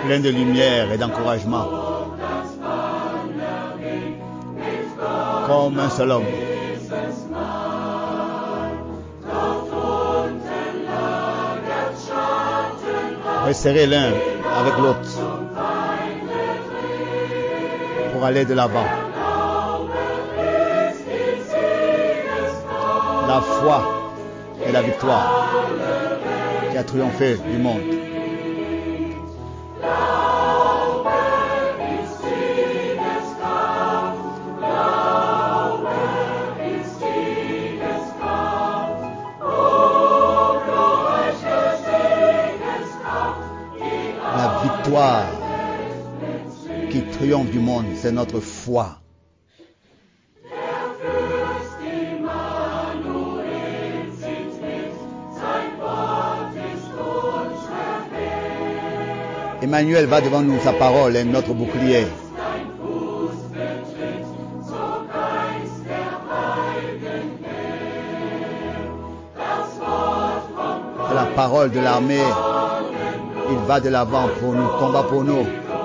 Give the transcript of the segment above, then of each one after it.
plein de lumière et d'encouragement, comme un seul homme. Resserrer l'un avec l'autre pour aller de l'avant. La foi et la victoire qui a triomphé du monde. La victoire qui triomphe du monde, c'est notre foi. Emmanuel va devant nous, sa parole est notre bouclier. C'est la parole de l'armée. Il va de l'avant pour nous, combat pour nous.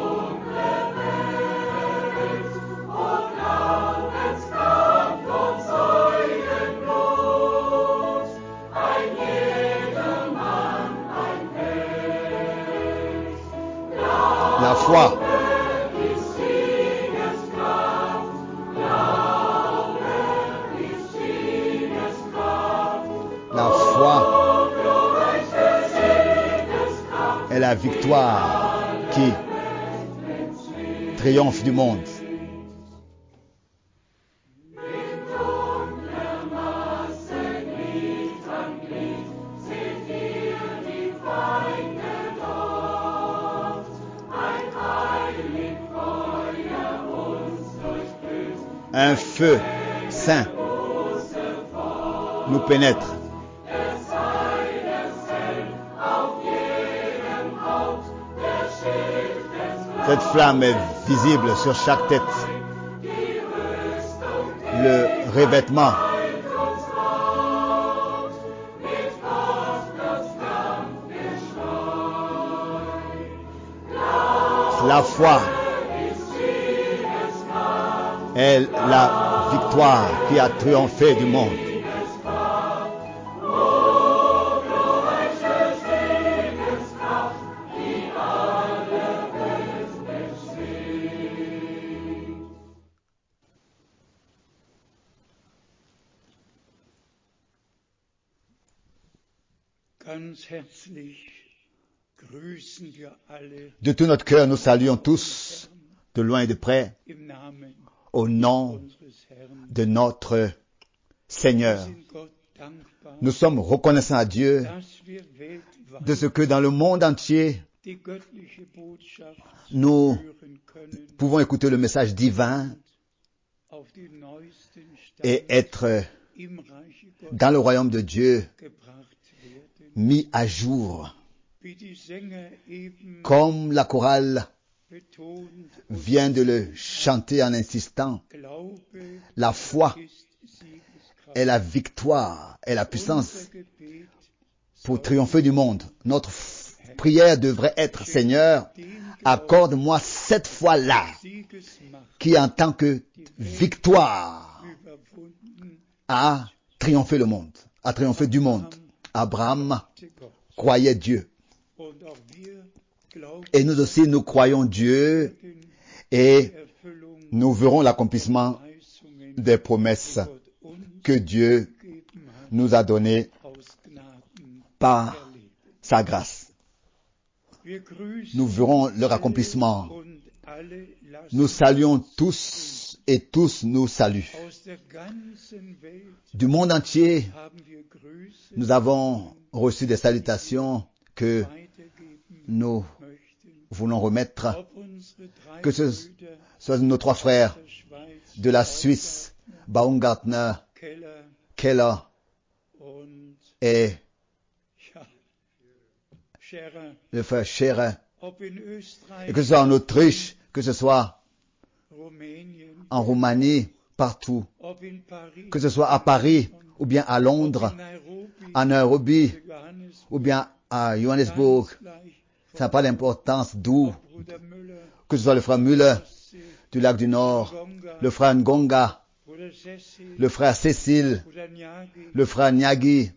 La foi. La foi est la victoire qui triomphe du monde. Un feu saint nous pénètre. Cette flamme est visible sur chaque tête. Le revêtement la foi est la victoire qui a triomphé du monde. De tout notre cœur, nous saluons tous, de loin et de près, au nom de notre Seigneur. Nous sommes reconnaissants à Dieu de ce que dans le monde entier, nous pouvons écouter le message divin et être dans le royaume de Dieu mis à jour. Comme la chorale vient de le chanter en insistant, la foi est la victoire et la puissance pour triompher du monde. Notre prière devrait être: Seigneur, accorde-moi cette foi-là qui en tant que victoire a triomphé le monde, a triomphé du monde. Abraham croyait Dieu. Et nous aussi, nous croyons Dieu et nous verrons l'accomplissement des promesses que Dieu nous a données par sa grâce. Nous verrons leur accomplissement. Nous saluons tous et tous nous saluent. Du monde entier, nous avons reçu des salutations que nous voulons remettre, que ce soit nos trois frères de la Suisse, Baumgartner, Keller et le frère Scherer, et que ce soit en Autriche, que ce soit en Roumanie, partout, que ce soit à Paris, ou bien à Londres, à Nairobi, ou bien à Johannesburg, Ça n'a pas l'importance d'où, que ce soit le frère Müller du lac du Nord, le frère Ngonga, le frère Cécile, le frère Nyagi,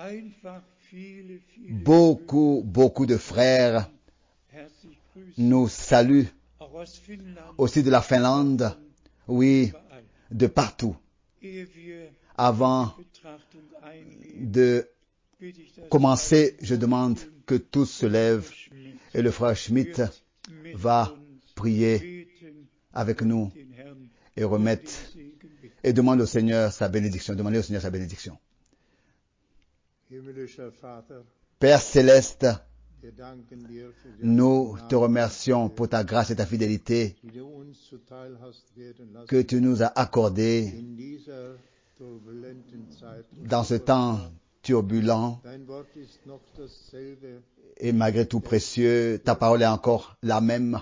beaucoup de frères nous saluent, aussi de la Finlande, oui, de partout. Avant de commencer, je demande que tous se lèvent et le frère Schmidt va prier avec nous et remettre et demande au Seigneur sa bénédiction. Demandez au Seigneur sa bénédiction. Père céleste, nous te remercions pour ta grâce et ta fidélité que tu nous as accordées dans ce temps turbulent et malgré tout précieux. Ta parole est encore la même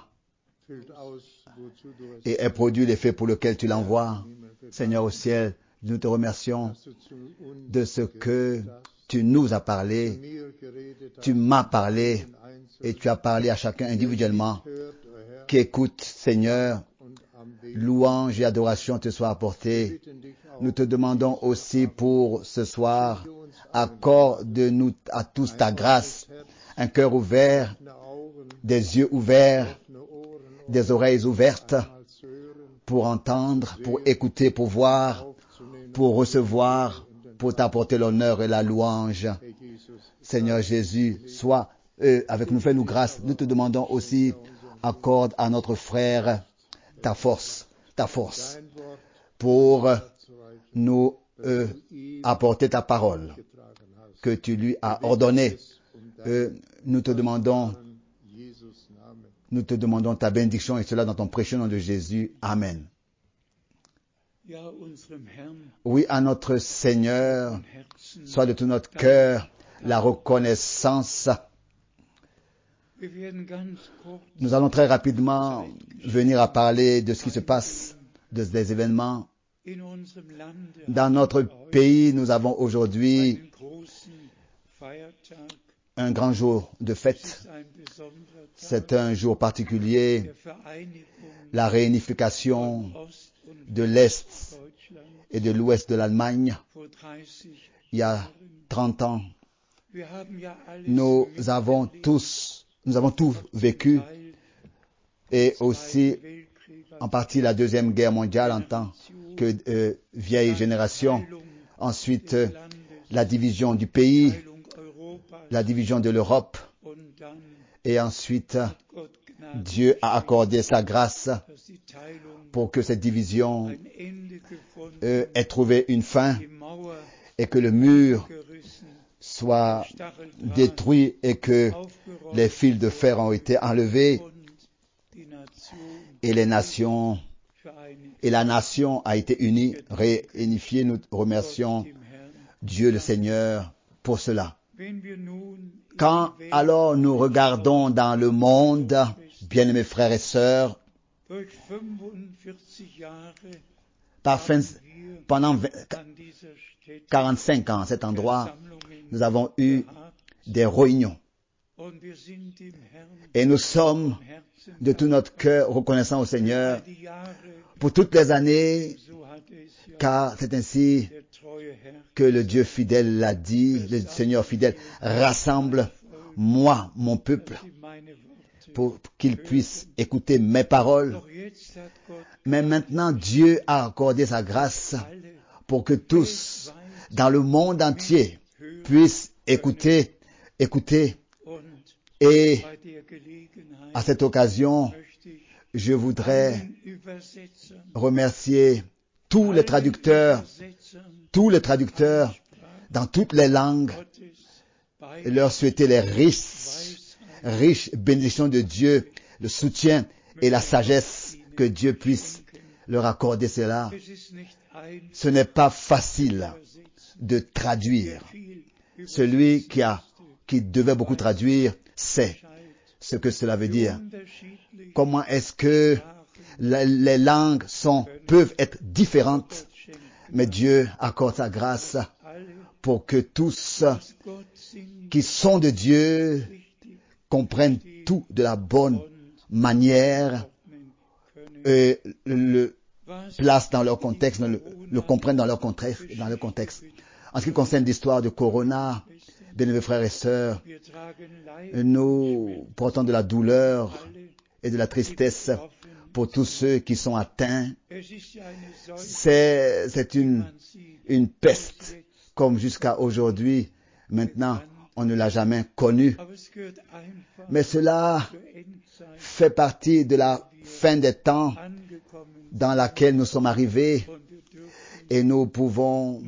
et elle produit l'effet pour lequel tu l'envoies. Seigneur au ciel, nous te remercions de ce que tu nous as parlé, tu m'as parlé et tu as parlé à chacun individuellement qui écoute. Seigneur, louange et adoration te soient apportées. Nous te demandons aussi pour ce soir, accorde-nous à tous ta grâce, un cœur ouvert, des yeux ouverts, des oreilles ouvertes pour entendre, pour écouter, pour voir, pour recevoir, pour t'apporter l'honneur et la louange. Seigneur Jésus, sois avec nous, fais-nous grâce. Nous te demandons aussi, accorde à notre frère ta force pour nous apporter ta parole que tu lui as ordonnée. Nous te demandons ta bénédiction et cela dans ton précieux nom de Jésus. Amen. Oui, à notre Seigneur, soit de tout notre cœur la reconnaissance. Nous allons très rapidement venir à parler de ce qui se passe, des événements. Dans notre pays, nous avons aujourd'hui un grand jour de fête. C'est un jour particulier, la réunification de l'Est et de l'Ouest de l'Allemagne. Il y a 30 ans, nous avons tout vécu et aussi en partie la Deuxième Guerre mondiale en tant que vieille génération. Ensuite, la division du pays, la division de l'Europe. Et ensuite, Dieu a accordé sa grâce pour que cette division ait trouvé une fin et que le mur soit détruit et que les fils de fer ont été enlevés et la nation a été unie, réunifiée. Nous remercions Dieu le Seigneur pour cela. Quand alors nous regardons dans le monde, bien-aimés frères et sœurs, pendant 45 ans à cet endroit, nous avons eu des réunions. Et nous sommes de tout notre cœur reconnaissants au Seigneur pour toutes les années, car c'est ainsi que le Dieu fidèle l'a dit, le Seigneur fidèle, rassemble moi, mon peuple, pour qu'il puisse écouter mes paroles. Mais maintenant, Dieu a accordé sa grâce pour que tous, dans le monde entier, puissent écouter. Et à cette occasion, je voudrais remercier tous les traducteurs dans toutes les langues et leur souhaiter les riches bénédictions de Dieu, le soutien et la sagesse, que Dieu puisse leur accorder cela. Ce n'est pas facile de traduire. Celui qui devait beaucoup traduire sait ce que cela veut dire. Comment est-ce que les langues peuvent être différentes, mais Dieu accorde sa grâce pour que tous qui sont de Dieu comprennent tout de la bonne manière, le placent dans leur contexte, le comprennent dans leur contexte. En ce qui concerne l'histoire de Corona, bien-aimés frères et sœurs, nous portons de la douleur et de la tristesse pour tous ceux qui sont atteints. C'est une peste, comme jusqu'à aujourd'hui. Maintenant, on ne l'a jamais connue. Mais cela fait partie de la fin des temps dans laquelle nous sommes arrivés, et nous pouvons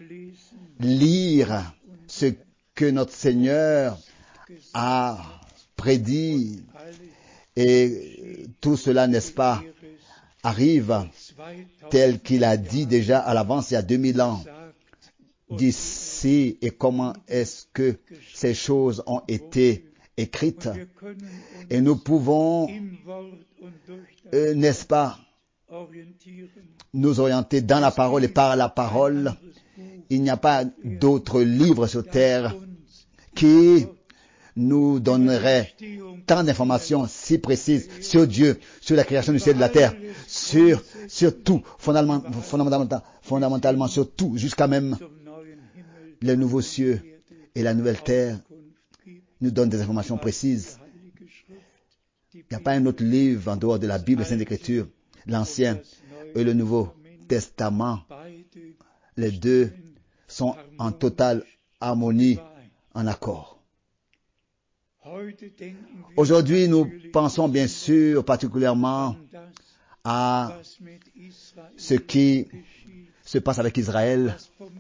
lire ce que notre Seigneur a prédit, et tout cela, n'est-ce pas, arrive tel qu'il a dit déjà à l'avance il y a 2000 ans. D'ici, et comment est-ce que ces choses ont été écrites, et nous pouvons, n'est-ce pas, nous orienter dans la parole et par la parole. Il n'y a pas d'autre livre sur terre qui nous donnerait tant d'informations si précises sur Dieu, sur la création du ciel et de la terre, sur tout, fondamentalement sur tout, jusqu'à même les nouveaux cieux et la nouvelle terre, nous donne des informations précises. Il n'y a pas un autre livre en dehors de la Bible et Sainte Écriture, l'Ancien et le Nouveau Testament. Les deux sont en totale harmonie, en accord. Aujourd'hui, nous pensons bien sûr particulièrement à ce qui se passe avec Israël,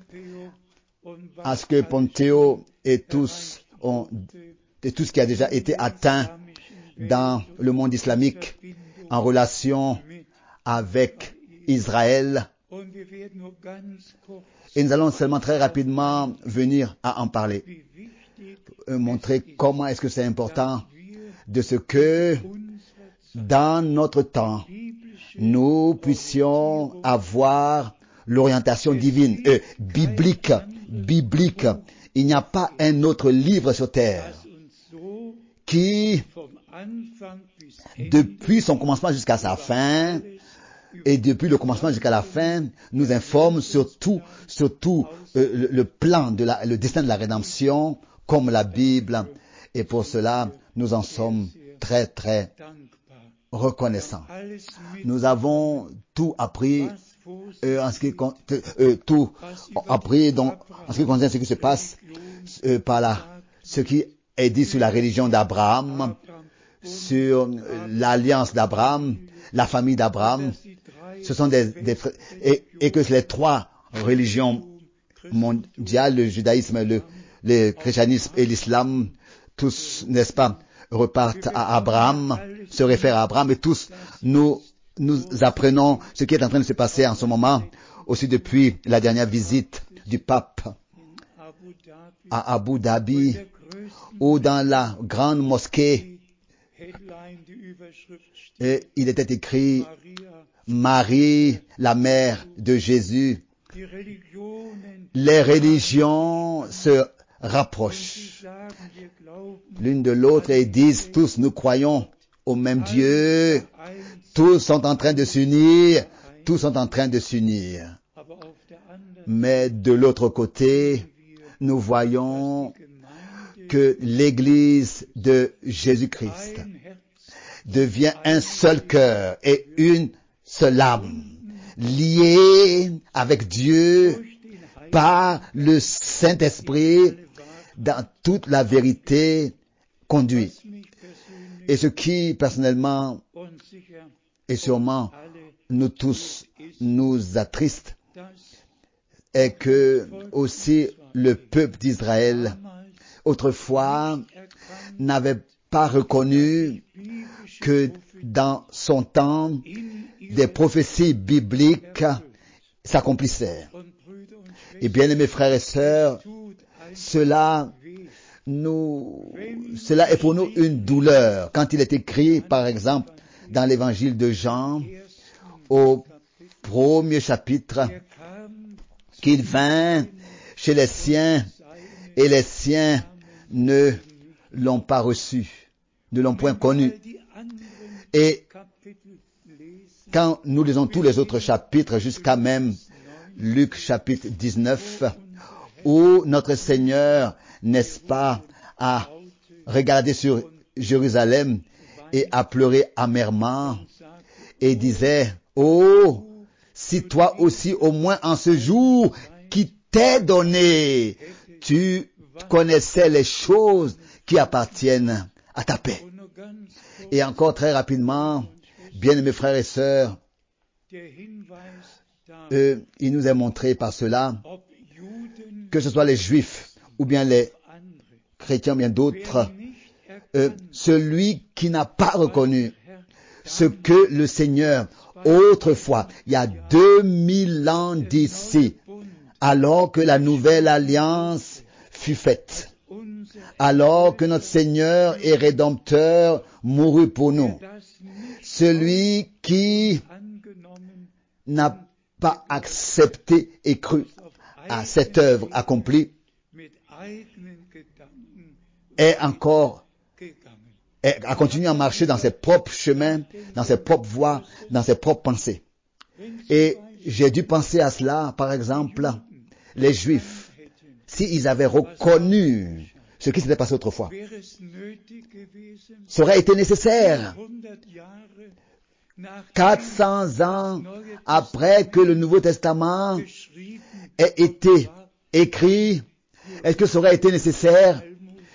à ce que Pompéo et tout ce qui a déjà été atteint dans le monde islamique en relation avec Israël. Et nous allons seulement très rapidement venir à en parler, montrer comment est-ce que c'est important de ce que dans notre temps, nous puissions avoir l'orientation divine, biblique. Il n'y a pas un autre livre sur terre qui, depuis son commencement jusqu'à sa fin, et depuis le commencement jusqu'à la fin, nous informe sur tout le plan le destin de la rédemption, comme la Bible. Et pour cela, nous en sommes très, très reconnaissants. Nous avons tout appris en ce qui concerne ce qui se passe ce qui est dit sur la religion d'Abraham, sur l'alliance d'Abraham, la famille d'Abraham. Ce sont et que les trois religions mondiales, le judaïsme, le christianisme et l'islam, tous, n'est-ce pas, repartent à Abraham, se réfèrent à Abraham, et tous nous apprenons ce qui est en train de se passer en ce moment, aussi depuis la dernière visite du pape à Abu Dhabi, où dans la grande mosquée, et il était écrit Marie, la mère de Jésus. Les religions se rapprochent l'une de l'autre et disent tous nous croyons au même Dieu. Tous sont en train de s'unir. Mais de l'autre côté, nous voyons que l'Église de Jésus-Christ devient un seul cœur et une seule âme, liée avec Dieu par le Saint-Esprit dans toute la vérité conduit. Et ce qui, personnellement, et sûrement nous tous nous attriste, est que aussi le peuple d'Israël, autrefois, n'avait pas reconnu que dans son temps, des prophéties bibliques s'accomplissaient. Et bien, mes frères et sœurs, cela est pour nous une douleur. Quand il est écrit, par exemple, dans l'évangile de Jean, au 1er chapitre, qu'il vint chez les siens et les siens ne l'ont pas reçu. ne l'ont point connu. Et quand nous lisons tous les autres chapitres, jusqu'à même Luc chapitre 19, où notre Seigneur, n'est-ce pas, a regardé sur Jérusalem et a pleuré amèrement et disait, « Oh, si toi aussi, au moins en ce jour qui t'est donné, tu connaissais les choses qui appartiennent à ta paix. » Et encore très rapidement, bien-aimés frères et sœurs, il nous est montré par cela, que ce soit les Juifs ou bien les chrétiens, bien d'autres, celui qui n'a pas reconnu ce que le Seigneur, autrefois, il y a 2000 ans d'ici, alors que la nouvelle alliance fut faite, alors que notre Seigneur et Rédempteur mourut pour nous, celui qui n'a pas accepté et cru à cette œuvre accomplie est encore a continué à marcher dans ses propres chemins, dans ses propres voies, dans ses propres pensées. Et j'ai dû penser à cela, par exemple, les Juifs, s'ils avaient reconnu ce qui s'était passé autrefois, ça aurait été nécessaire. 400 ans après que le Nouveau Testament ait été écrit, est-ce que ça aurait été nécessaire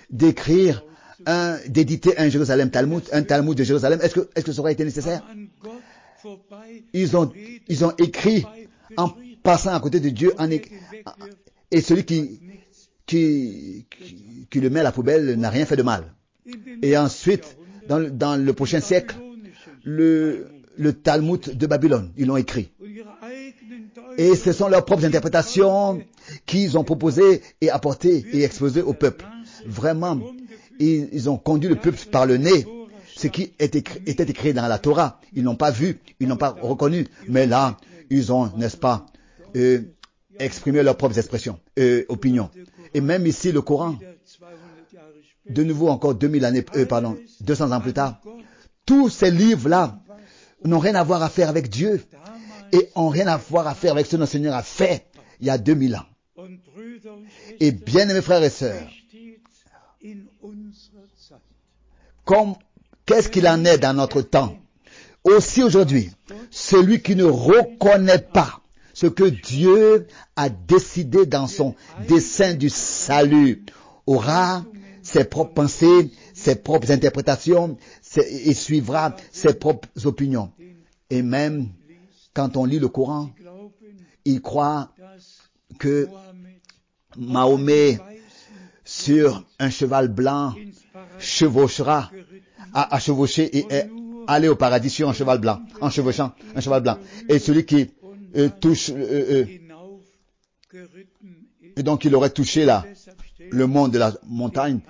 d'éditer un Talmud de Jérusalem? Est-ce que ça aurait été nécessaire? Ils ont écrit en passant à côté de Dieu, et celui qui le met à la poubelle n'a rien fait de mal. Et ensuite, dans le prochain siècle, le Talmud de Babylone, ils l'ont écrit. Et ce sont leurs propres interprétations qu'ils ont proposées et apportées et exposées au peuple. Vraiment, ils ont conduit le peuple par le nez. Ce qui était écrit dans la Torah, ils n'ont pas vu, ils n'ont pas reconnu. Mais là, ils ont, n'est-ce pas, exprimé leurs propres expressions, opinions. Et même ici, le Coran, de nouveau encore 200 ans plus tard, tous ces livres-là n'ont rien à voir à faire avec Dieu et n'ont rien à voir à faire avec ce que notre Seigneur a fait il y a 2000 ans. Et bien aimés frères et sœurs, qu'est-ce qu'il en est dans notre temps? Aussi aujourd'hui, celui qui ne reconnaît pas ce que Dieu a décidé dans son dessein du salut aura ses propres pensées, ses propres interprétations et suivra ses propres opinions. Et même quand on lit le Coran, il croit que Mahomet, sur un cheval blanc, a chevauché et est allé au paradis sur un cheval blanc, en chevauchant un cheval blanc. Et celui qui touche, et donc il aurait touché le mont de la montagne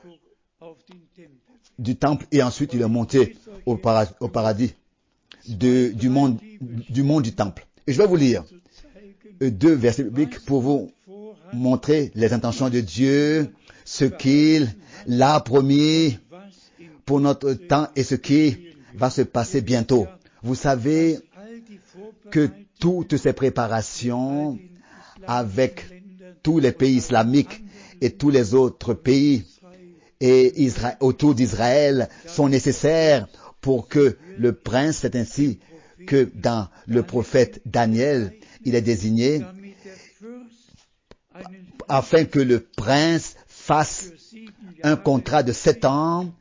du temple, et ensuite il est monté au paradis du mont du temple. Et je vais vous lire 2 versets bibliques pour vous montrer les intentions de Dieu, ce qu'il a promis pour notre temps et ce qui va se passer bientôt. Vous savez que toutes ces préparations avec tous les pays islamiques et tous les autres pays et autour d'Israël sont nécessaires pour que le prince, c'est ainsi que dans le prophète Daniel, il est désigné afin que le prince fasse un contrat de 7 ans,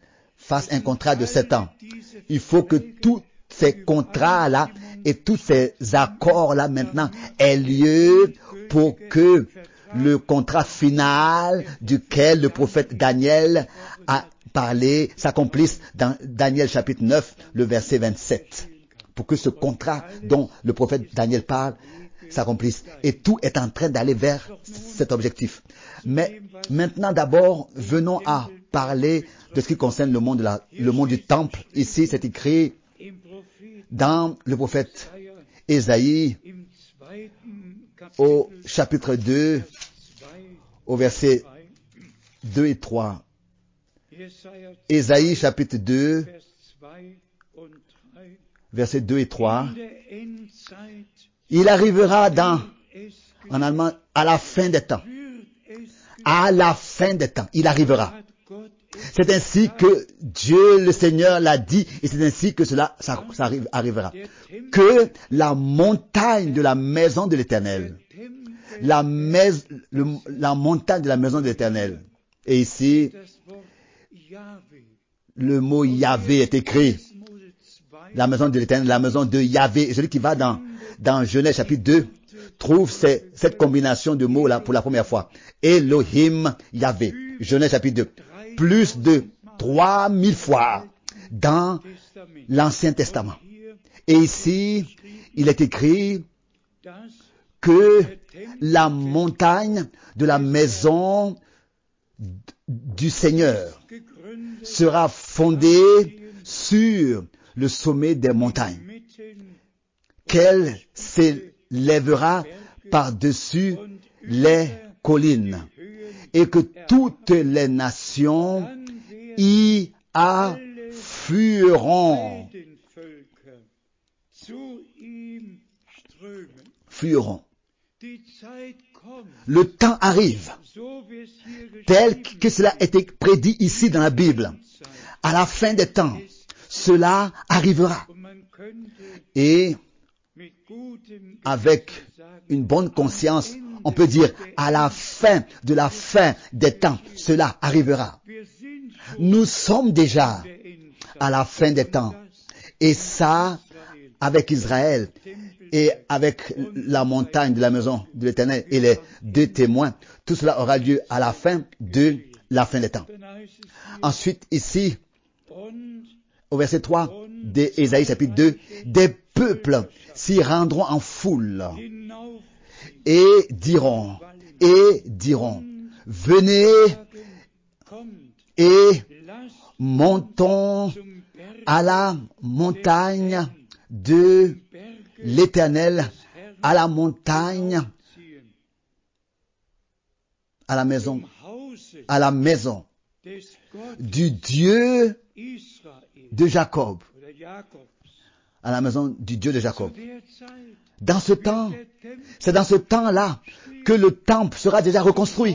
Il faut que tous ces contrats-là et tous ces accords-là maintenant aient lieu pour que le contrat final duquel le prophète Daniel a parlé s'accomplisse dans Daniel chapitre 9, le verset 27. Pour que ce contrat dont le prophète Daniel parle s'accomplisse. Et tout est en train d'aller vers cet objectif. Mais maintenant d'abord, venons à parler de ce qui concerne le monde du temple. Ici, c'est écrit dans le prophète Ésaïe, au chapitre 2, au verset 2 et 3. Ésaïe chapitre 2, versets 2 et 3. Il arrivera en allemand, à la fin des temps. À la fin des temps, il arrivera. C'est ainsi que Dieu le Seigneur l'a dit et c'est ainsi que ça arrivera. Que la montagne de la maison de l'Éternel, la montagne de la maison de l'Éternel, et ici, le mot Yahvé est écrit, la maison de l'Éternel, la maison de Yahvé. Celui qui va dans Genèse chapitre 2 trouve cette combinaison de mots là pour la première fois. Elohim Yahvé. Genèse chapitre 2. Plus de 3000 fois dans l'Ancien Testament. Et ici, il est écrit que la montagne de la maison du Seigneur sera fondée sur le sommet des montagnes, qu'elle s'élèvera par-dessus les collines, et que toutes les nations y afflueront. Le temps arrive, tel que cela a été prédit ici dans la Bible. À la fin des temps, cela arrivera. Et avec une bonne conscience, on peut dire, à la fin de la fin des temps, cela arrivera. Nous sommes déjà à la fin des temps. Et ça, avec Israël et avec la montagne de la maison de l'Éternel et les deux témoins, tout cela aura lieu à la fin de la fin des temps. Ensuite, ici, au verset 3 d'Ésaïe chapitre 2, des peuples s'y rendront en foule et diront, venez et montons à la montagne de l'Éternel, à la montagne, à la maison du Dieu de Jacob, à la maison du Dieu de Jacob. Dans ce temps, c'est dans ce temps-là que le temple sera déjà reconstruit,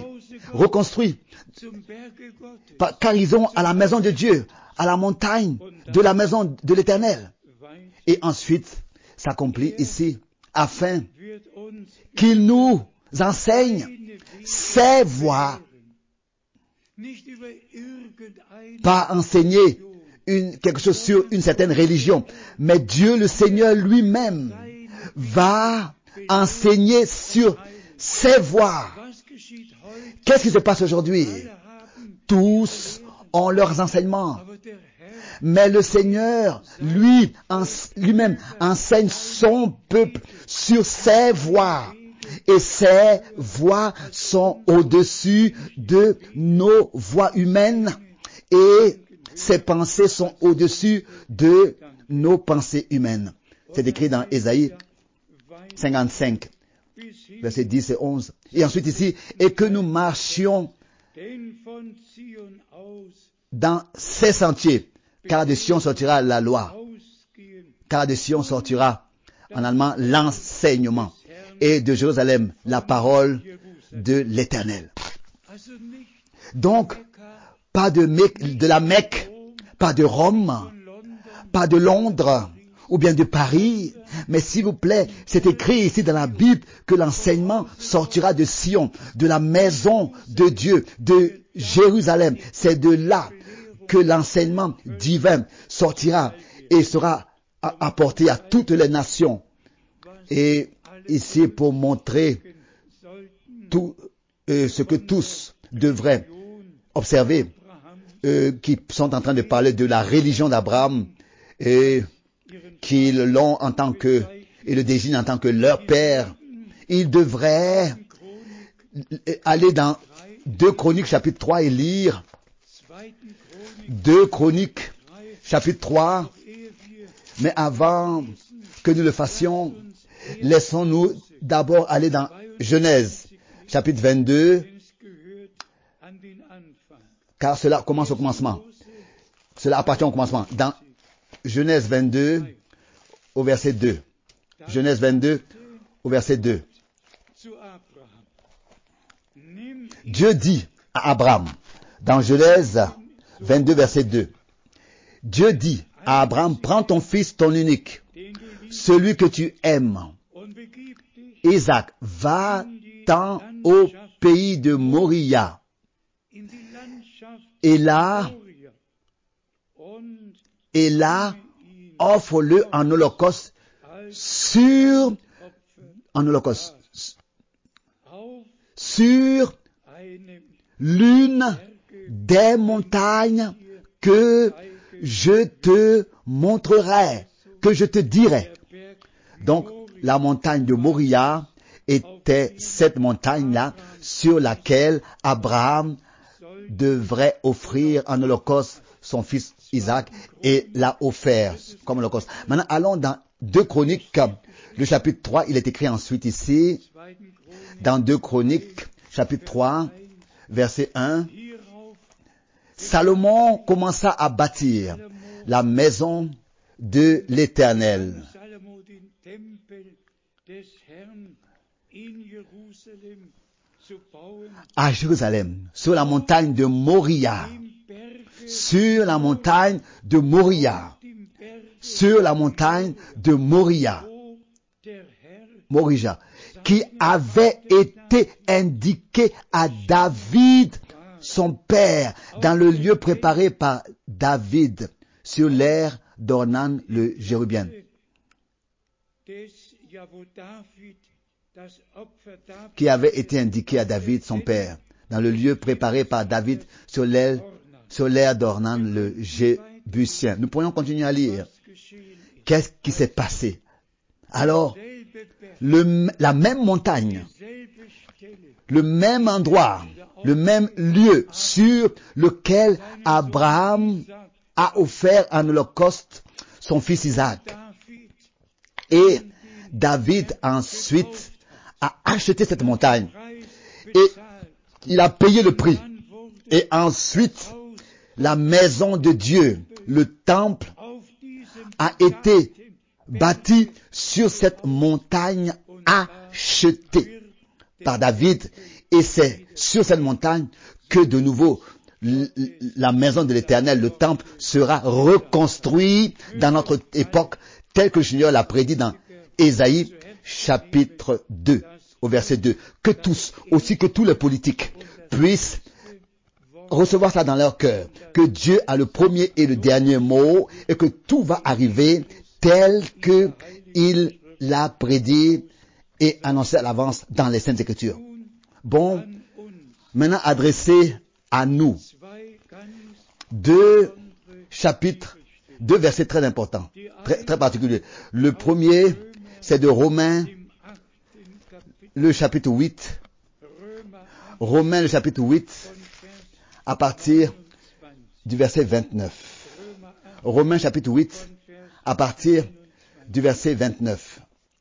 car ils ont à la maison de Dieu, à la montagne de la maison de l'Éternel. Et ensuite, s'accomplit ici, afin qu'il nous enseigne ses voies, pas enseigner quelque chose sur une certaine religion, mais Dieu le Seigneur lui-même va enseigner sur ses voies. Qu'est-ce qui se passe aujourd'hui? Tous ont leurs enseignements, mais le Seigneur lui-même enseigne son peuple sur ses voies. Et ces voies sont au-dessus de nos voies humaines et ses pensées sont au-dessus de nos pensées humaines. C'est écrit dans Ésaïe 55, versets 10 et 11. Et ensuite ici, et que nous marchions dans ces sentiers, car de Sion sortira la loi, car de Sion sortira en allemand l'enseignement, et de Jérusalem la parole de l'Éternel. Donc, pas de la Mecque, pas de Rome, pas de Londres, ou bien de Paris, mais s'il vous plaît, c'est écrit ici dans la Bible que l'enseignement sortira de Sion, de la maison de Dieu, de Jérusalem. C'est de là que l'enseignement divin sortira et sera apporté à toutes les nations. Et ici, pour montrer tout ce que tous devraient observer, qui sont en train de parler de la religion d'Abraham et qui l'ont en tant que, et le désignent en tant que leur père, ils devraient aller dans 2 Chroniques chapitre 3 et lire 2 Chroniques chapitre 3. Mais avant que nous le fassions, laissons-nous d'abord aller dans Genèse chapitre 22, car cela commence au commencement. Cela appartient au commencement. Dans Genèse 22, au verset 2. Genèse 22, au verset 2. Dieu dit à Abraham, dans Genèse 22, verset 2, Dieu dit à Abraham, prends ton fils, ton unique, celui que tu aimes, Isaac, va-t'en au pays de Moria, et là, offre-le en holocauste sur l'une des montagnes que je te montrerai, que je te dirai. Donc, la montagne de Moria était cette montagne-là sur laquelle Abraham devrait offrir en holocauste son fils Isaac et l'a offert comme holocauste. Maintenant, allons dans 2 Chroniques, le chapitre 3, il est écrit ensuite ici, dans 2 Chroniques, chapitre 3, verset 1, Salomon commença à bâtir la maison de l'Éternel à Jérusalem, sur la montagne de Moria, sur la montagne de Moria, sur la montagne de Moria, qui avait été indiqué à David, son père, dans le lieu préparé par David, sur l'aire d'Ornan le Jérubien. Qui avait été indiqué à David, son père, dans le lieu préparé par David, sur l'aire d'Ornan le Jébusien. Nous pourrions continuer à lire. Qu'est-ce qui s'est passé? Alors, la même montagne, le même endroit, le même lieu sur lequel Abraham a offert en holocauste son fils Isaac. Et David ensuite a acheté cette montagne et il a payé le prix. Et ensuite, la maison de Dieu, le temple, a été bâti sur cette montagne achetée par David. Et c'est sur cette montagne que de nouveau la maison de l'Éternel, le temple, sera reconstruit dans notre époque, tel que le Seigneur l'a prédit dans Ésaïe chapitre 2, au verset 2. Que tous, aussi que tous les politiques, puissent recevoir ça dans leur cœur, que Dieu a le premier et le dernier mot, et que tout va arriver tel que il l'a prédit et annoncé à l'avance dans les Saintes Écritures. Bon, maintenant adressé à nous, 2 chapitres, 2 versets très importants, très particuliers. Le premier, c'est de Romains, le chapitre 8. Romains, le chapitre 8, à partir du verset 29. Romains, chapitre 8, à partir du verset 29.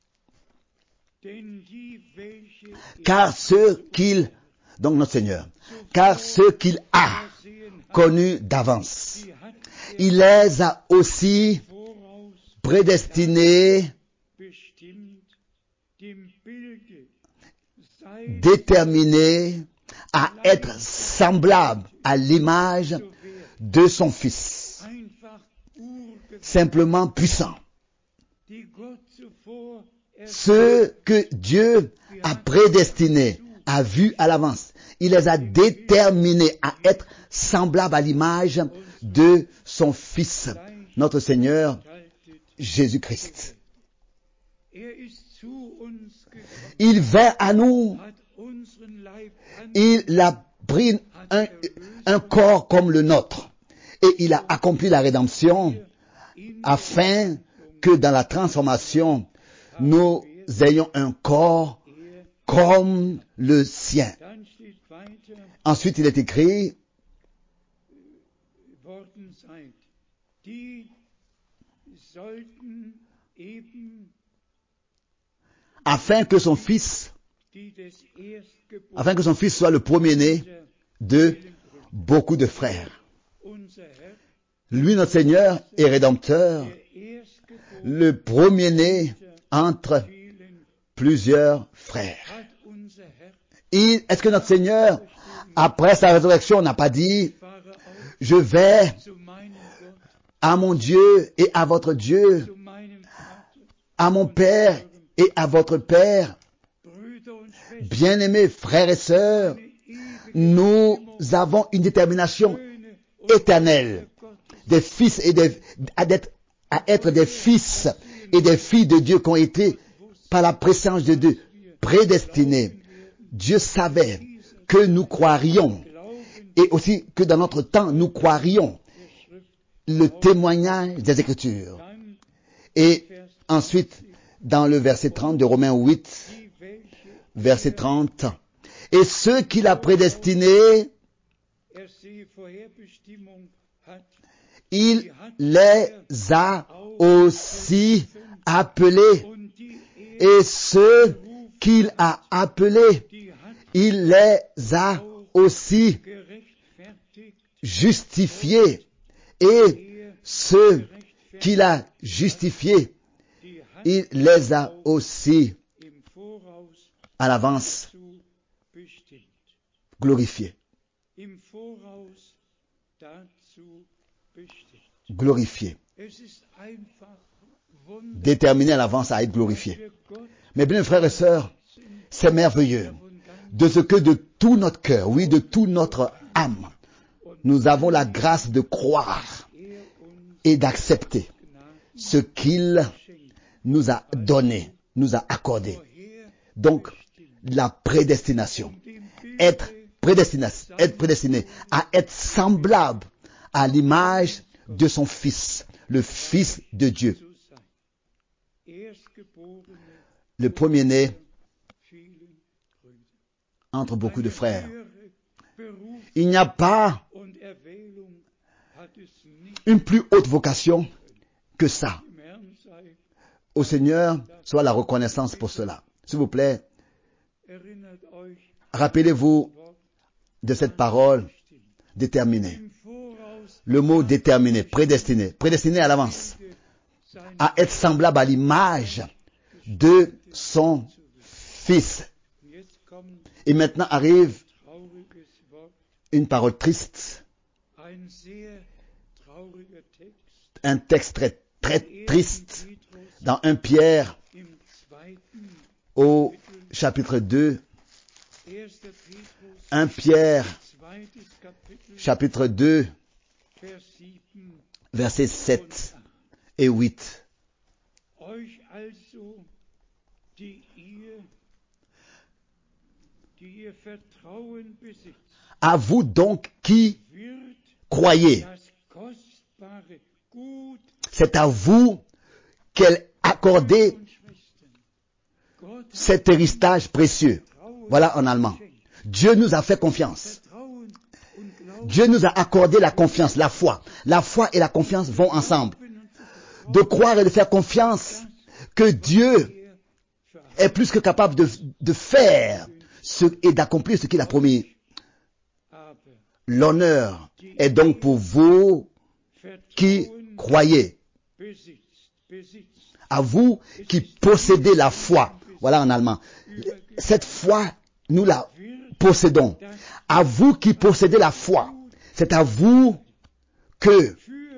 Car donc notre Seigneur, car ceux qu'il a connus d'avance, il les a aussi prédestinés, déterminés à être semblables à l'image de son Fils, simplement puissant. Ceux que Dieu a prédestinés, a vus à l'avance, il les a déterminés à être semblables à l'image de son Fils, notre Seigneur Jésus-Christ. Il vint à nous, il a pris un corps comme le nôtre et il a accompli la rédemption afin que dans la transformation, nous ayons un corps comme le sien. Ensuite, il est écrit, afin que son fils soit le premier-né de beaucoup de frères. Lui, notre Seigneur et Rédempteur, le premier-né entre plusieurs frères. Est-ce que notre Seigneur, après sa résurrection, n'a pas dit, je vais à mon Dieu et à votre Dieu, à mon Père et à votre Père? Bien-aimés frères et sœurs, nous avons une détermination éternelle des fils et à être des fils et des filles de Dieu qui ont été, par la préscience de Dieu, prédestinés. Dieu savait que nous croirions et aussi que dans notre temps, nous croirions le témoignage des Écritures. Et ensuite, dans le verset 30 de Romains 8, verset 30, et ceux qu'il a prédestinés, il les a aussi appelés. Et ceux qu'il a appelés, il les a aussi justifiés. Et ceux qu'il a justifiés, il les a aussi à l'avance glorifiés. Glorifiés. Déterminés à l'avance à être glorifiés. Mes bien frères et sœurs, c'est merveilleux de ce que de tout notre cœur, oui, de toute notre âme, nous avons la grâce de croire et d'accepter ce qu'il nous a donné, nous a accordé. Donc, la prédestination. Être prédestiné à être semblable à l'image de son Fils, le Fils de Dieu. Le premier-né entre beaucoup de frères. Il n'y a pas une plus haute vocation que ça. Au Seigneur soit la reconnaissance pour cela. S'il vous plaît, rappelez-vous de cette parole déterminée. Le mot déterminé, prédestiné à l'avance, à être semblable à l'image de son Fils. Et maintenant arrive une parole triste, un texte très triste dans 1 Pierre au chapitre 2, 1 Pierre chapitre 2, versets 7 et 8. À vous donc qui croyez, c'est à vous qu'elle accordait cet héritage précieux. Voilà en allemand. Dieu nous a fait confiance. Dieu nous a accordé la confiance, la foi. La foi et la confiance vont ensemble. De croire et de faire confiance que Dieu est plus que capable de faire et d'accomplir ce qu'il a promis. L'honneur est donc pour vous qui croyez. À vous qui possédez la foi. Voilà en allemand. Cette foi, nous la possédons. À vous qui possédez la foi. C'est à vous que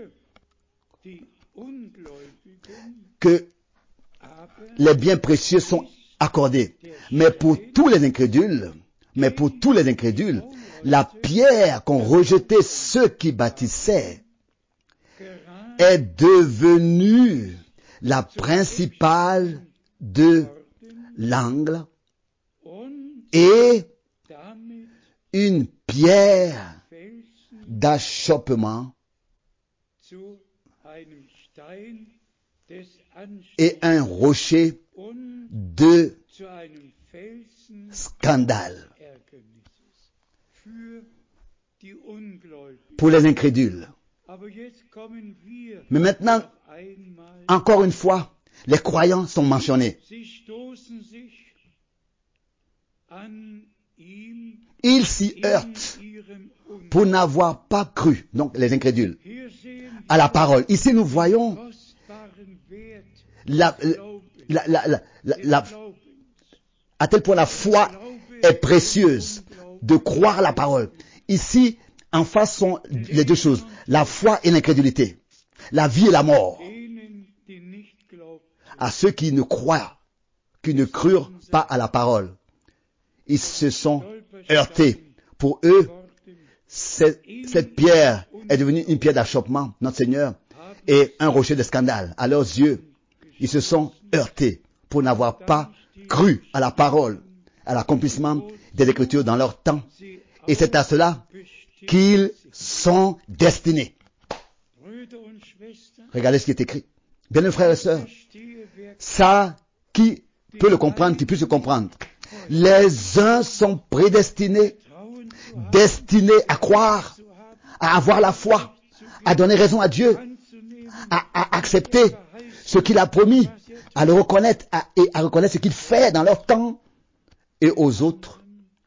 les biens précieux sont accordés. Mais pour tous les incrédules, la pierre qu'ont rejetée ceux qui bâtissaient est devenue la principale de l'angle et une pierre d'achoppement et un rocher de scandale pour les incrédules. Mais maintenant, encore une fois, les croyants sont mentionnés. Ils s'y heurtent pour n'avoir pas cru, donc les incrédules, à la parole. Ici, nous voyons à tel point la foi est précieuse de croire la parole. Ici, en face sont les deux choses, la foi et l'incrédulité, la vie et la mort. À ceux qui ne croient, qui ne crurent pas à la parole, ils se sont heurtés. Pour eux, cette pierre est devenue une pierre d'achoppement, notre Seigneur, et un rocher de scandale. À leurs yeux, ils se sont heurtés pour n'avoir pas cru à la parole, à l'accomplissement des Écritures dans leur temps. Et c'est à cela qu'ils sont destinés. Regardez ce qui est écrit. Bien, frères et sœurs, ça, qui peut le comprendre, qui puisse le comprendre. Les uns sont prédestinés, destinés à croire, à avoir la foi, à donner raison à Dieu, à accepter ce qu'il a promis, à le reconnaître et à reconnaître ce qu'il fait dans leur temps. Et aux autres,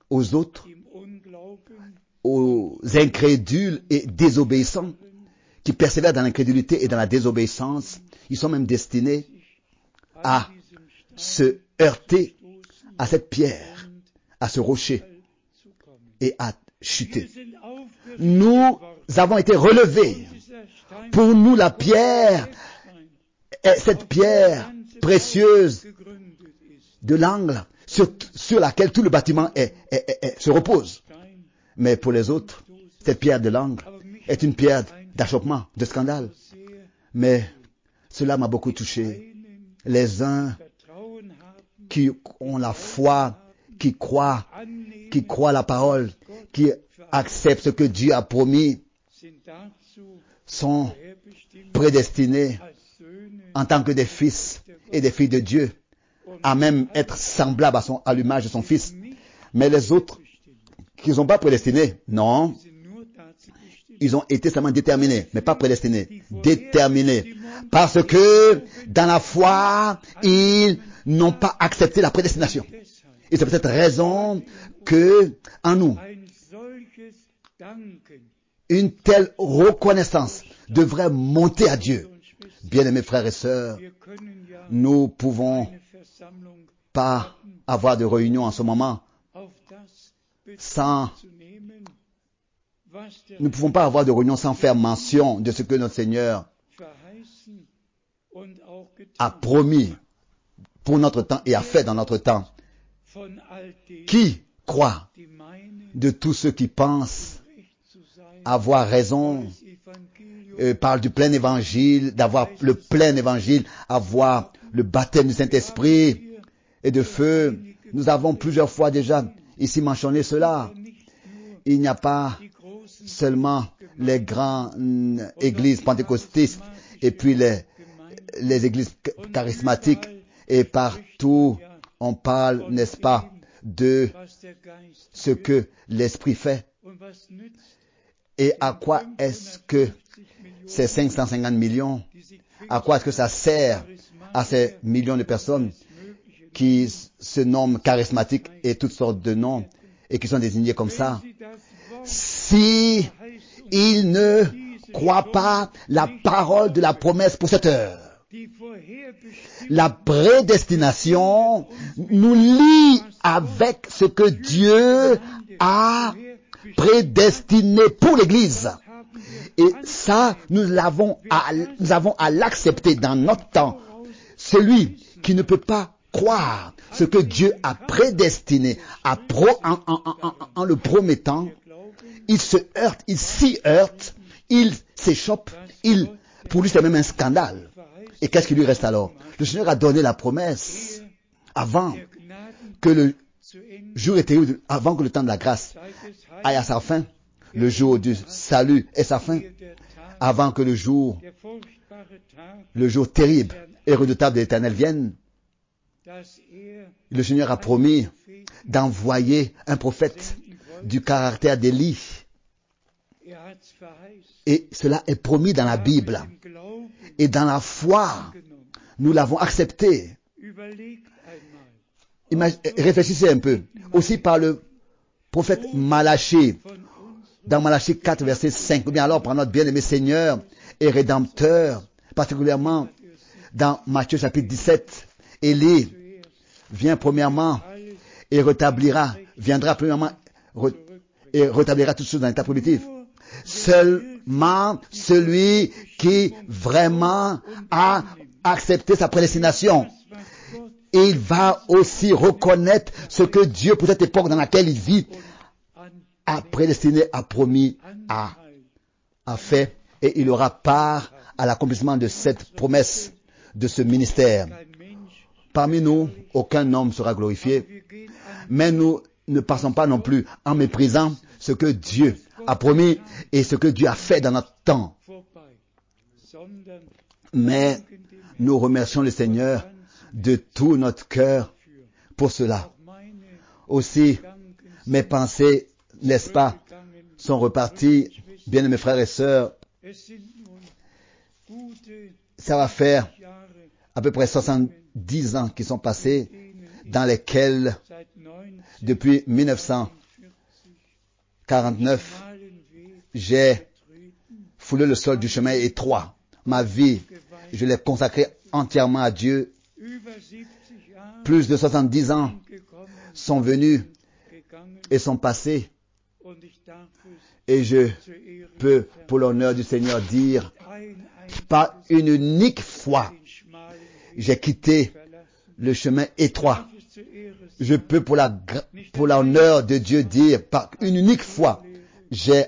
aux incrédules et désobéissants, qui persévèrent dans l'incrédulité et dans la désobéissance, ils sont même destinés à se heurter à cette pierre, à ce rocher, et à chuter. Nous avons été relevés. Pour nous, la pierre est cette pierre précieuse de l'angle sur laquelle tout le bâtiment se repose. Mais pour les autres, cette pierre de l'angle est une pierre d'achoppement, de scandale. Mais cela m'a beaucoup touché. Les uns qui ont la foi, qui croient la parole, qui acceptent ce que Dieu a promis, sont prédestinés en tant que des fils et des filles de Dieu à même être semblables à l'image de son fils. Mais les autres qui ne sont pas prédestinés, non, ils ont été seulement déterminés, mais pas prédestinés, déterminés. Parce que dans la foi, ils n'ont pas accepté la prédestination. Et c'est pour cette raison que, en nous, une telle reconnaissance devrait monter à Dieu. Bien-aimés frères et sœurs, nous ne pouvons pas avoir de réunion en ce moment sans faire mention de ce que notre Seigneur a promis pour notre temps et a fait dans notre temps. Qui croit de tous ceux qui pensent avoir raison, parle du plein évangile, d'avoir le plein évangile, avoir le baptême du Saint-Esprit et de feu. Nous avons plusieurs fois déjà ici mentionné cela. Il n'y a pas seulement les grandes églises pentecôtistes et puis les églises charismatiques, et partout on parle, n'est-ce pas, de ce que l'Esprit fait. Et à quoi est-ce que ces 550 millions, à quoi est-ce que ça sert à ces millions de personnes qui se nomment charismatiques et toutes sortes de noms et qui sont désignés comme ça, si ils ne croient pas la parole de la promesse pour cette heure? La prédestination nous lie avec ce que Dieu a prédestiné pour l'Église. Et ça, nous avons à l'accepter dans notre temps. Celui qui ne peut pas croire ce que Dieu a prédestiné en le promettant, il se heurte, il s'y heurte, il s'échoppe, pour lui c'est même un scandale. Et qu'est-ce qui lui reste alors? Le Seigneur a donné la promesse avant que le jour est terrible, avant que le temps de la grâce aille à sa fin, le jour du salut est sa fin, avant que le jour terrible et redoutable de l'Éternel vienne. Le Seigneur a promis d'envoyer un prophète du caractère d'Élie. Et cela est promis dans la Bible. Et dans la foi, nous l'avons accepté. Réfléchissez un peu. Aussi par le prophète Malachie, dans Malachie 4, verset 5, ou bien alors par notre bien-aimé Seigneur et Rédempteur, particulièrement dans Matthieu chapitre 17, Élie vient premièrement et viendra premièrement et rétablira toutes choses dans l'état primitif. Seulement celui qui vraiment a accepté sa prédestination, il va aussi reconnaître ce que Dieu, pour cette époque dans laquelle il vit, a prédestiné, a promis, a fait, et il aura part à l'accomplissement de cette promesse, de ce ministère. Parmi nous, aucun homme sera glorifié, mais nous ne passons pas non plus en méprisant ce que Dieu a promis et ce que Dieu a fait dans notre temps. Mais nous remercions le Seigneur de tout notre cœur pour cela. Aussi, mes pensées, n'est-ce pas, sont reparties, bien mes frères et sœurs. Ça va faire à peu près 70 ans qui sont passés, dans lesquels, depuis 1949, j'ai foulé le sol du chemin étroit. Ma vie, je l'ai consacrée entièrement à Dieu. Plus de 70 ans sont venus et sont passés. Et je peux, pour l'honneur du Seigneur, dire, pas une unique fois, j'ai quitté le chemin étroit. Je peux, pour l'honneur de Dieu, dire, pas une unique fois, j'ai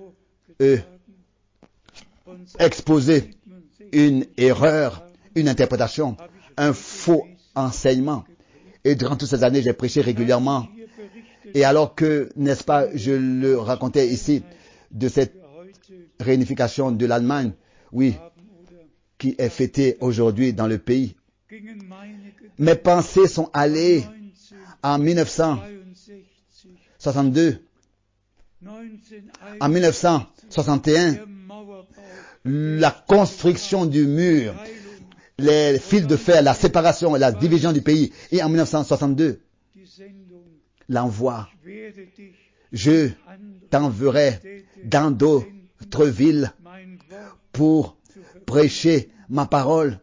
exposé une erreur, une interprétation, un faux enseignement. Et durant toutes ces années, j'ai prêché régulièrement. Et alors que, n'est-ce pas, je le racontais ici, de cette réunification de l'Allemagne, oui, qui est fêtée aujourd'hui dans le pays. Mes pensées sont allées en 1962, en 1961, la construction du mur, les fils de fer, la séparation et la division du pays. Et en 1962, l'envoi. Je t'enverrai dans d'autres villes pour prêcher ma parole.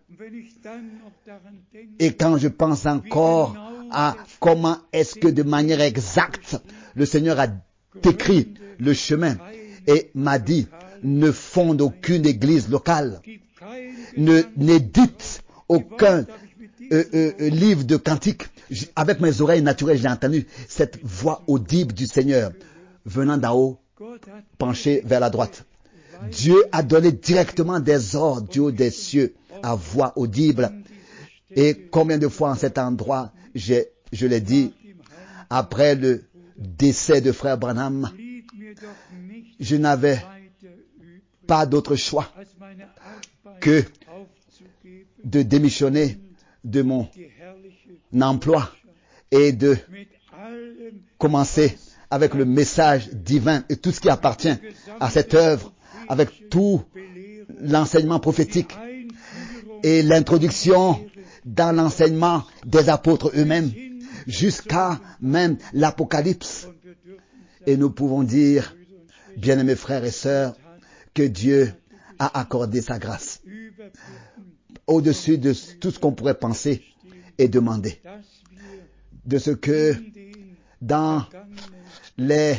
Et quand je pense encore à comment est-ce que de manière exacte le Seigneur a décrit le chemin et m'a dit, ne fonde aucune église locale, n'édite aucun livre de cantiques. Avec mes oreilles naturelles, j'ai entendu cette voix audible du Seigneur venant d'en haut, penchée vers la droite. Dieu a donné directement des ordres du haut des cieux à voix audible. Et combien de fois en cet endroit, je l'ai dit, après le décès de frère Branham, je n'avais pas d'autre choix que de démissionner de mon emploi et de commencer avec le message divin et tout ce qui appartient à cette œuvre, avec tout l'enseignement prophétique et l'introduction dans l'enseignement des apôtres eux-mêmes, jusqu'à même l'Apocalypse. Et nous pouvons dire, bien-aimés frères et sœurs, que Dieu a accordé sa grâce au-dessus de tout ce qu'on pourrait penser et demander. De ce que dans les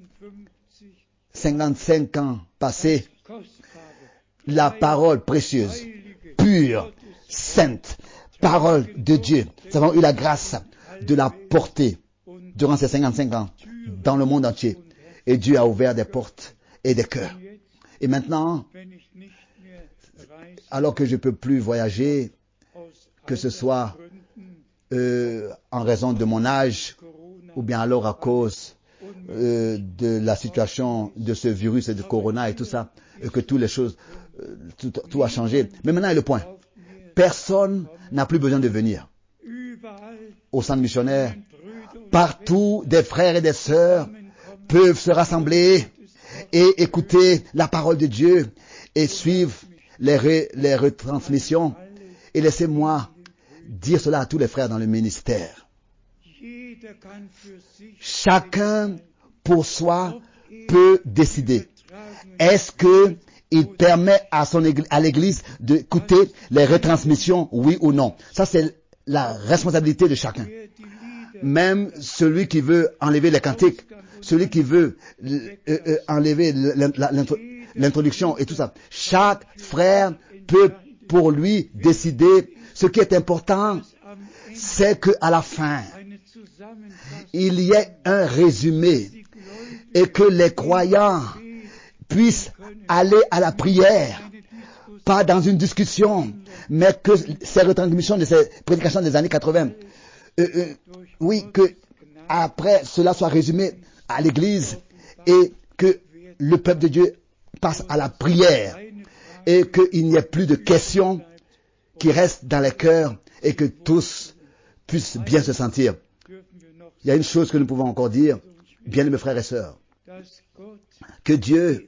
55 ans passés, la parole précieuse, pure, sainte, parole de Dieu, nous avons eu la grâce de la porter durant ces 55 ans dans le monde entier. Et Dieu a ouvert des portes et des cœurs. Et maintenant, alors que je ne peux plus voyager, que ce soit en raison de mon âge, ou bien alors à cause de la situation de ce virus et de Corona et tout ça, et que toutes les choses, tout a changé. Mais maintenant est le point. Personne n'a plus besoin de venir au centre missionnaire. Partout, des frères et des sœurs peuvent se rassembler et écouter la parole de Dieu et suivre les retransmissions. Et laissez-moi dire cela à tous les frères dans le ministère. Chacun pour soi peut décider. Est-ce que il permet à l'Église d'écouter les retransmissions, oui ou non? Ça, c'est la responsabilité de chacun. Même celui qui veut enlever les cantiques, celui qui veut enlever l'introduction et tout ça. Chaque frère peut pour lui décider. Ce qui est important, c'est qu'à la fin, il y ait un résumé et que les croyants puissent aller à la prière, pas dans une discussion, mais que ces retransmissions de ces prédications des années 80, oui, que après cela soit résumé à l'église et que le peuple de Dieu passe à la prière et qu'il n'y ait plus de questions qui restent dans les cœurs et que tous puissent bien se sentir. Il y a une chose que nous pouvons encore dire, bien mes frères et sœurs, que Dieu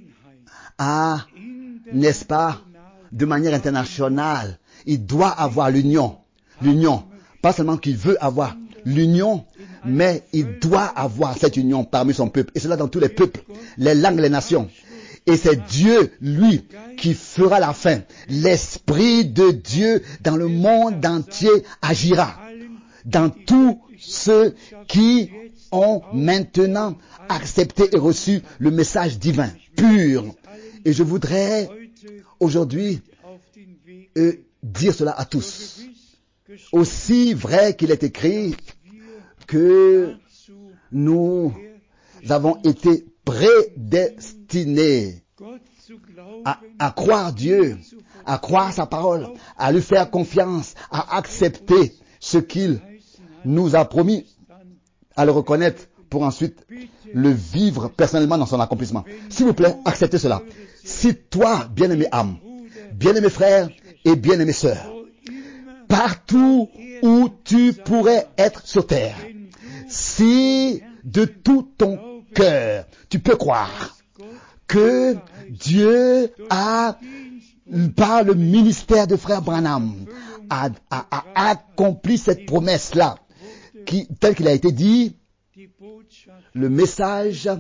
a, n'est-ce pas, de manière internationale, il doit avoir l'union. L'union, pas seulement qu'il veut avoir l'union, mais il doit avoir cette union parmi son peuple. Et cela dans tous les peuples, les langues, les nations. Et c'est Dieu, lui, qui fera la fin. L'Esprit de Dieu dans le monde entier agira. Dans tous ceux qui ont maintenant accepté et reçu le message divin, pur. Et je voudrais aujourd'hui dire cela à tous. Aussi vrai qu'il est écrit que nous avons été prédestinés à croire Dieu, à croire sa parole, à lui faire confiance, à accepter ce qu'il nous a promis, à le reconnaître pour ensuite le vivre personnellement dans son accomplissement. S'il vous plaît, acceptez cela. Si toi, bien-aimé âme, bien-aimé frère et bien-aimé sœur, partout où tu pourrais être sur terre, si de tout ton cœur, tu peux croire que Dieu a, par le ministère de frère Branham, a accompli cette promesse-là, tel qu'il a été dit, le message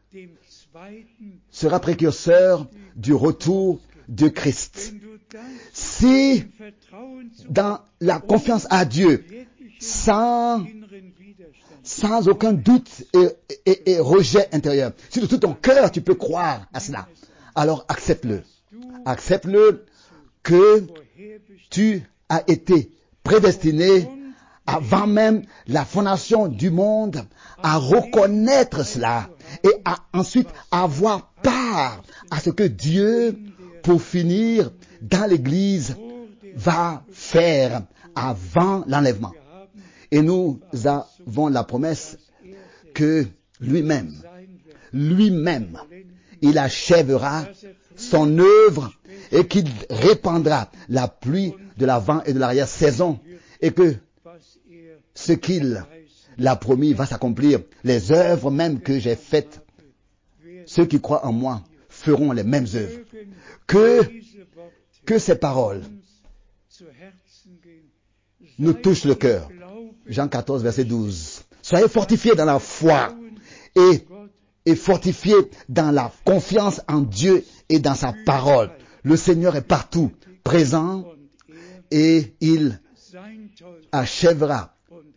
sera précurseur du retour de Christ. Si dans la confiance à Dieu, sans aucun doute et rejet intérieur, si de tout ton cœur tu peux croire à cela, alors accepte-le. Accepte-le que tu as été prédestiné avant même la fondation du monde à reconnaître cela et à ensuite avoir part à ce que Dieu, pour finir dans l'Église, va faire avant l'enlèvement. Et nous avons la promesse que lui-même, il achèvera son œuvre et qu'il répandra la pluie de l'avant et de l'arrière-saison et que ce qu'il a promis va s'accomplir. Les œuvres même que j'ai faites, ceux qui croient en moi feront les mêmes œuvres. Que ces paroles nous touchent le cœur. Jean 14, verset 12. Soyez fortifiés dans la foi et fortifiés dans la confiance en Dieu et dans sa parole. Le Seigneur est partout présent et il achèvera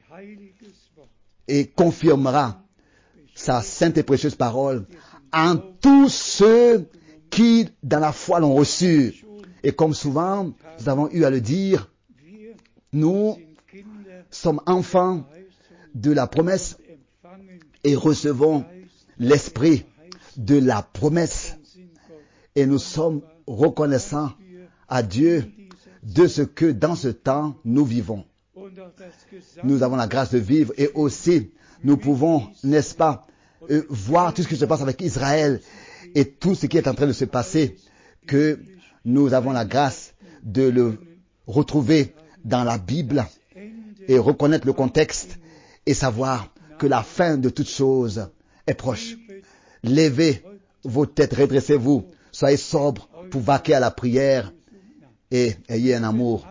et confirmera sa sainte et précieuse parole en tous ceux qui, dans la foi, l'ont reçu. Et comme souvent, nous avons eu à le dire, nous sommes enfants de la promesse et recevons l'esprit de la promesse. Et nous sommes reconnaissants à Dieu de ce que dans ce temps nous vivons. Nous avons la grâce de vivre et aussi nous pouvons, n'est-ce pas, voir tout ce qui se passe avec Israël et tout ce qui est en train de se passer, que nous avons la grâce de le retrouver dans la Bible et reconnaître le contexte et savoir que la fin de toutes choses est proche. Levez vos têtes, redressez-vous, soyez sobres pour vaquer à la prière et ayez un amour.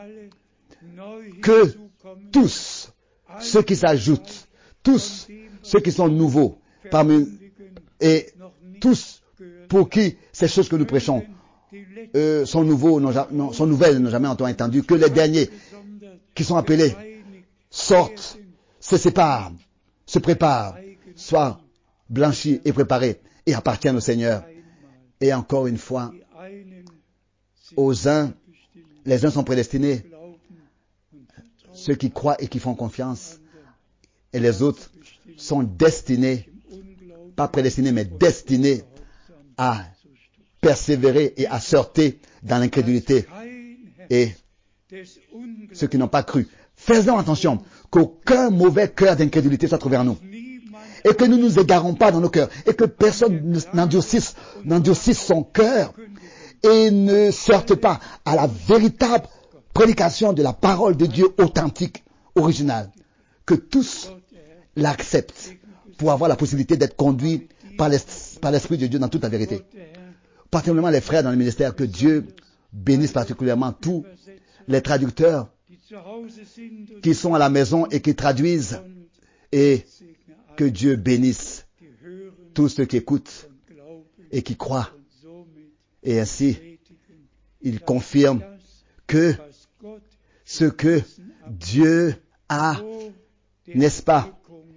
Que tous ceux qui s'ajoutent, tous ceux qui sont nouveaux, et tous pour qui ces choses que nous prêchons sont nouvelles, n'ont jamais entendu, que les derniers qui sont appelés sortent, se séparent, se préparent, soient blanchis et préparés et appartiennent au Seigneur. Et encore une fois, aux uns, les uns sont prédestinés, ceux qui croient et qui font confiance, et les autres sont destinés, pas prédestinés, mais destinés à persévérer et à sortir dans l'incrédulité. Et ceux qui n'ont pas cru. Faisons attention qu'aucun mauvais cœur d'incrédulité soit trouvé en nous. Et que nous ne nous égarons pas dans nos cœurs. Et que personne n'endurcisse son cœur et ne sorte pas à la véritable prédication de la parole de Dieu authentique, originale. Que tous l'acceptent pour avoir la possibilité d'être conduits par l'Esprit de Dieu dans toute la vérité. Particulièrement les frères dans le ministère, que Dieu bénisse particulièrement tous les traducteurs qui sont à la maison et qui traduisent, et que Dieu bénisse tous ceux qui écoutent et qui croient. Et ainsi, il confirme que ce que Dieu a, n'est-ce pas,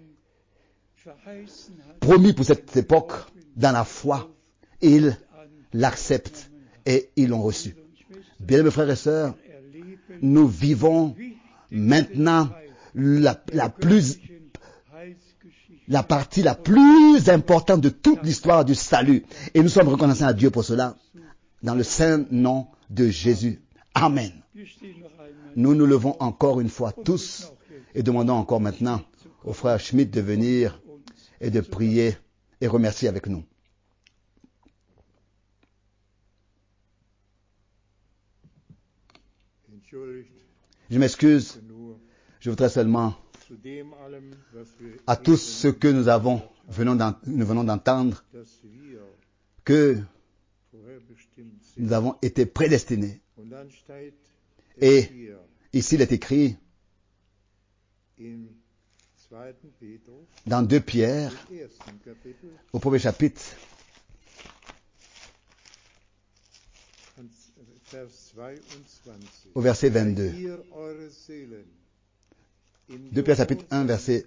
promis pour cette époque dans la foi, ils l'acceptent et ils l'ont reçu. Bien, mes frères et sœurs, nous vivons maintenant la partie la plus importante de toute l'histoire du salut. Et nous sommes reconnaissants à Dieu pour cela, dans le saint nom de Jésus. Amen. Nous nous levons encore une fois tous et demandons encore maintenant au frère Schmidt de venir et de prier et remercier avec nous. Je m'excuse, je voudrais seulement, à tous ceux que nous venons d'entendre, que nous avons été prédestinés. Et ici il est écrit, dans 2 Pierre, au premier chapitre, au verset 22. 2 Pierre chapitre 1, verset...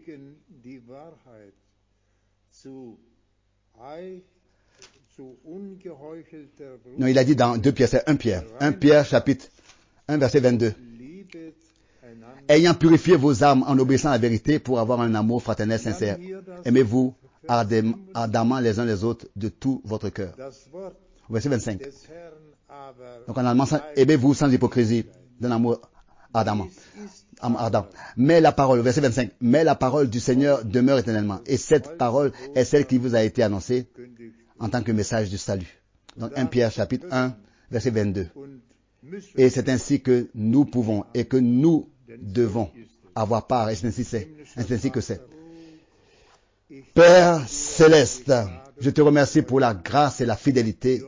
Non, il a dit dans 2 Pierre, c'est 1 Pierre. 1 Pierre chapitre 1, verset 22. Ayant purifié vos âmes en obéissant à la vérité pour avoir un amour fraternel sincère. Aimez-vous ardemment les uns les autres de tout votre cœur. Verset 25. Donc en allemand, aimez-vous sans hypocrisie, d'un amour ardent. Mais la parole, verset 25, mais la parole du Seigneur demeure éternellement. Et cette parole est celle qui vous a été annoncée en tant que message du salut. Donc 1 Pierre chapitre 1, verset 22. Et c'est ainsi que nous pouvons et que nous devons avoir part. Et c'est ainsi que c'est. Père céleste, je te remercie pour la grâce et la fidélité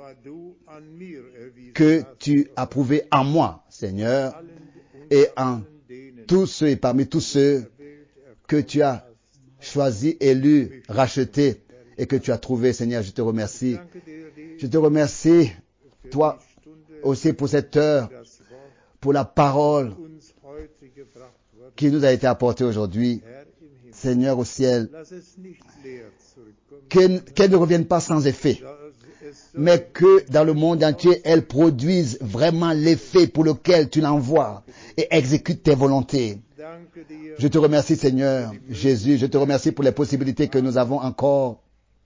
que tu as prouvé en moi, Seigneur, et en tous ceux et parmi tous ceux que tu as choisis, élus, rachetés et que tu as trouvés, Seigneur. Je te remercie. Je te remercie, toi aussi, pour cette heure, pour la parole qui nous a été apportée aujourd'hui. Seigneur au ciel, qu'elle ne revienne pas sans effet, mais que dans le monde entier, elle produise vraiment l'effet pour lequel tu l'envoies et exécute tes volontés. Je te remercie, Seigneur Jésus, je te remercie pour les possibilités que nous avons encore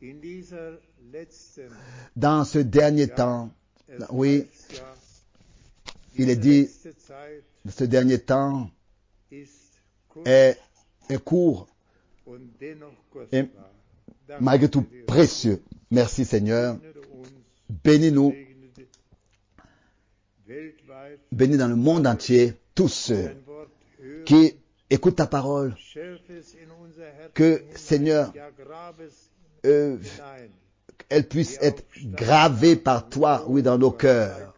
dans ce dernier temps. Oui, il est dit, ce dernier temps est court et malgré tout précieux. Merci Seigneur. Bénis-nous. Bénis dans le monde entier tous ceux qui écoutent ta parole. Que Seigneur, elle puisse être gravée par toi, oui, dans nos cœurs.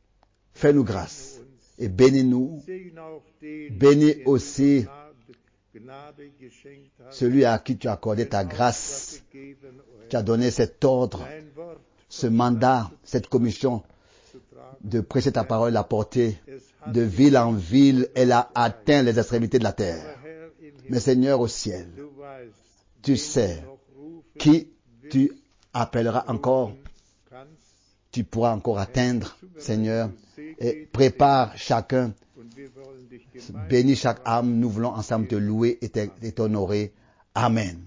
Fais-nous grâce et bénis-nous. Bénis aussi celui à qui tu as accordé ta grâce, tu as donné cet ordre, ce mandat, cette commission de prêcher ta parole, la porter de ville en ville, elle a atteint les extrémités de la terre. Mais Seigneur au ciel, tu sais qui tu appelleras encore, tu pourras encore atteindre, Seigneur, et prépare chacun, bénis chaque âme, nous voulons ensemble te louer et t'honorer. Amen.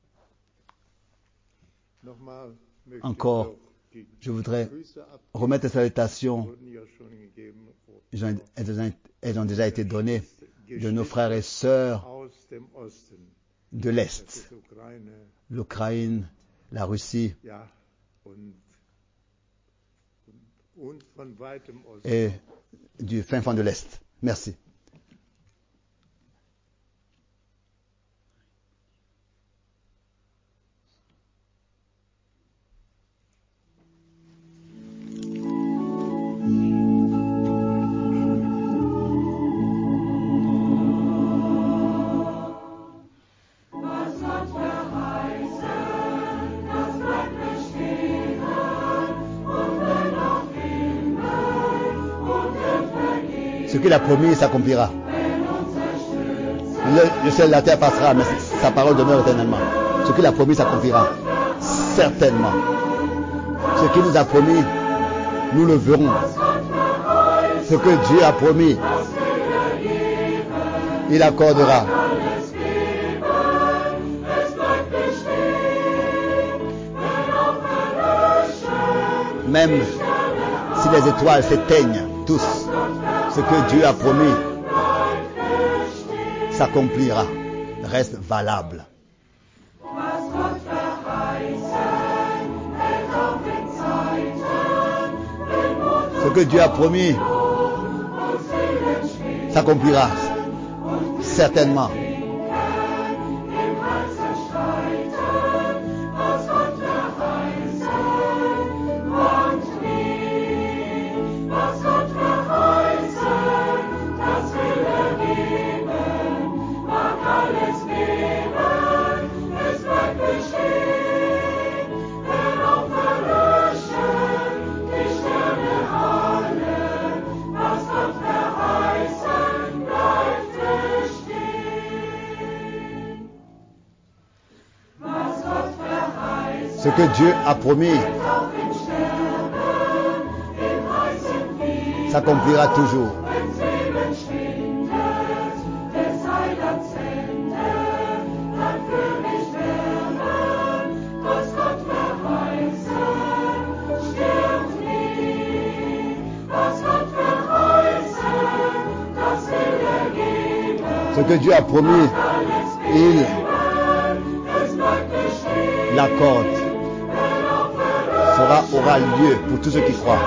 Encore, je voudrais remettre les salutations, elles ont déjà été données, de nos frères et sœurs de l'Est, l'Ukraine, la Russie et du fin fond de l'Est. Merci. Ce qu'il a promis s'accomplira. Le ciel et la terre passera, mais sa parole demeure éternellement. Ce qu'il a promis s'accomplira. Certainement. Ce qu'il nous a promis, nous le verrons. Ce que Dieu a promis, il accordera. Même si les étoiles s'éteignent tous, ce que Dieu a promis s'accomplira, reste valable. Ce que Dieu a promis s'accomplira, certainement. Ce que Dieu a promis s'accomplira toujours. Ce que Dieu a promis, il l'accorde. Aura lieu pour tous ceux qui croient.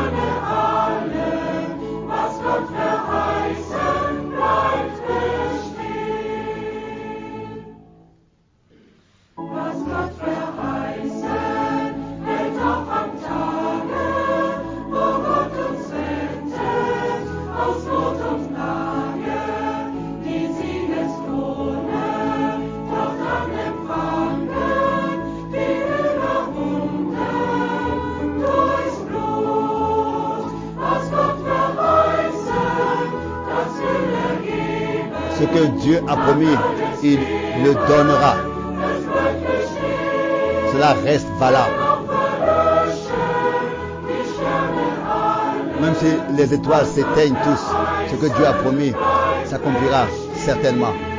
Ce que Dieu a promis, il le donnera. Cela reste valable. Même si les étoiles s'éteignent tous, ce que Dieu a promis s'accomplira certainement.